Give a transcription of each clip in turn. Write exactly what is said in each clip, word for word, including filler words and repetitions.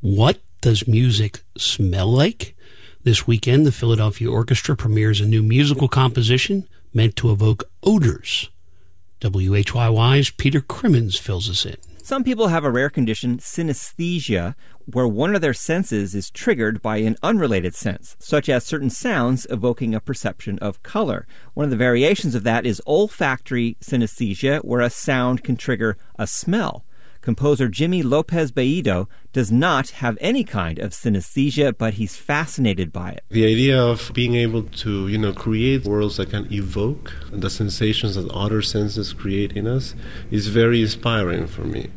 What does music smell like? This weekend, the Philadelphia Orchestra premieres a new musical composition meant to evoke odors. W H Y Y's Peter Crimmins fills us in. Some people have a rare condition, synesthesia, where one of their senses is triggered by an unrelated sense, such as certain sounds evoking a perception of color. One of the variations of that is olfactory synesthesia, where a sound can trigger a smell. Composer Jimmy Lopez Bellido does not have any kind of synesthesia, but he's fascinated by it. The idea of being able to, you know, create worlds that can evoke the sensations that other senses create in us is very inspiring for me.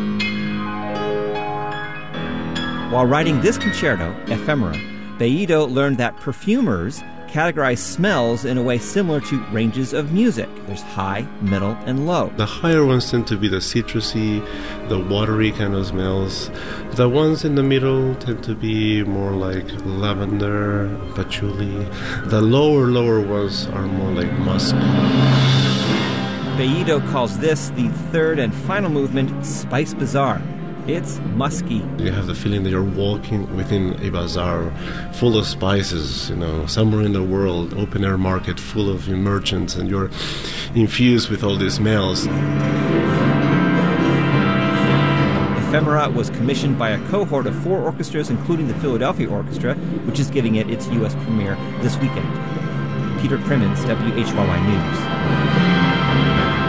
While writing this concerto, Ephemera, Bellido learned that perfumers categorize smells in a way similar to ranges of music. There's high, middle, and low. The higher ones tend to be the citrusy, the watery kind of smells. The ones in the middle tend to be more like lavender, patchouli. The lower, lower ones are more like musk. Bellido calls this the third and final movement, Spice Bazaar. It's musky. You have the feeling that you're walking within a bazaar full of spices, you know, somewhere in the world, open-air market full of merchants, and you're infused with all these smells. Ephemera was commissioned by a cohort of four orchestras, including the Philadelphia Orchestra, which is giving it its U S premiere this weekend. Peter Crimmins, W H Y Y News.